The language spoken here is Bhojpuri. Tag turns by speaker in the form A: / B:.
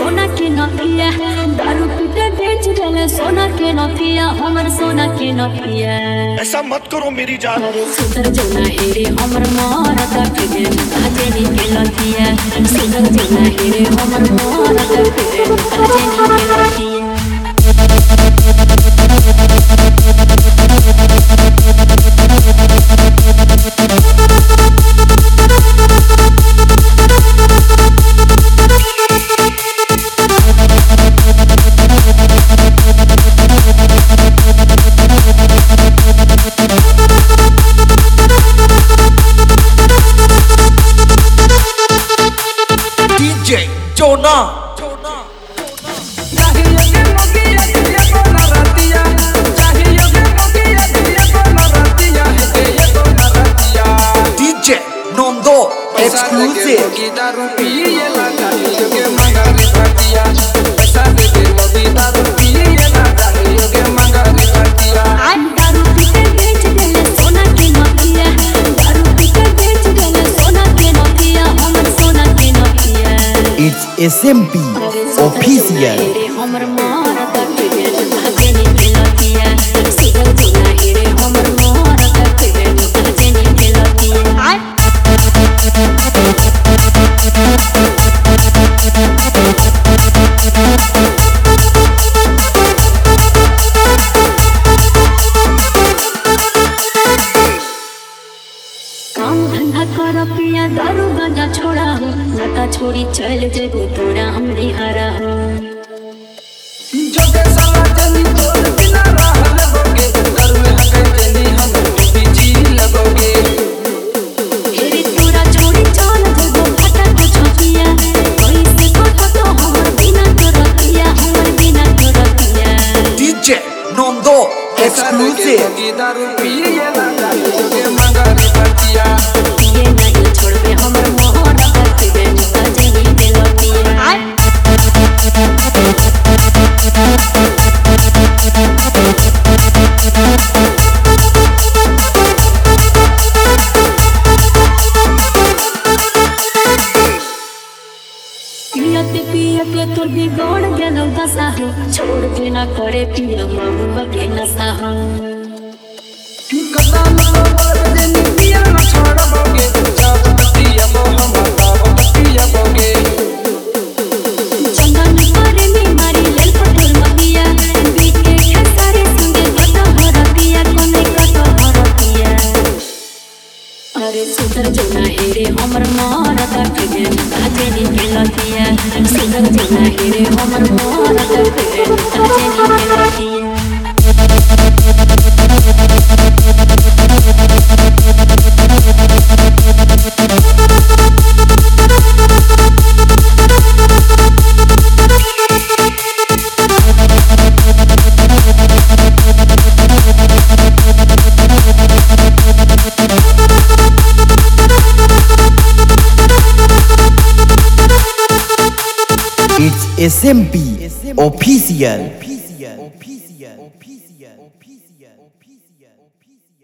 A: सोना के नथिया दारू पीते बेच देले सोना के नथिया हमर सोना के नथिया।
B: ऐसा मत करो मेरी जान।
A: अरे सुंदर जना हेरे हमर मारता फिरे काजेनी के नथिया सुंदर जना हेरे हमर मारता फिरे काजेनी के नथिया।
B: DJ Jonah DJ Nondo exclusive It's SMP official.
A: दारू गांजा छोड़ा हो लता छोड़ी चल जेबो तोरा हमरी हरा हो
C: जोगे साला जनी तोर बिना रहल होगे दारू हटे जनी हम पीछी लगोगे
A: हेरे तोरा छोड़ी चल जेबो फटा को छपिया कोई से तो हमर बिना करतिया हमर बिना करतिया
B: DJ Nondo exclusive
C: दारू पिए ना जोगे मगर पतिया
A: पिए नहीं छोड़बे हमर मोहन करते काजेनी के लतिया। पियते पियते तोर बिगड़ गेलौ दशा हो छोड़ के ना करे पिया महुआ के नशा हो
C: कदम पर जनी पिया ना छोड़ोगे जब पतिया वो हम पतिया बोगे
A: चंदन करे में मारी लेल पटोर मतिया बीके खेसारे संगे कतो भरतिया कोने कतो भरतिया। अरे सुंदर जना हेरे हमर मारता फिरे काजेनी के लतिया सुंदर जना हेरे हमर मारता फिरे काजेनी के लतिया।
B: It's SMP official.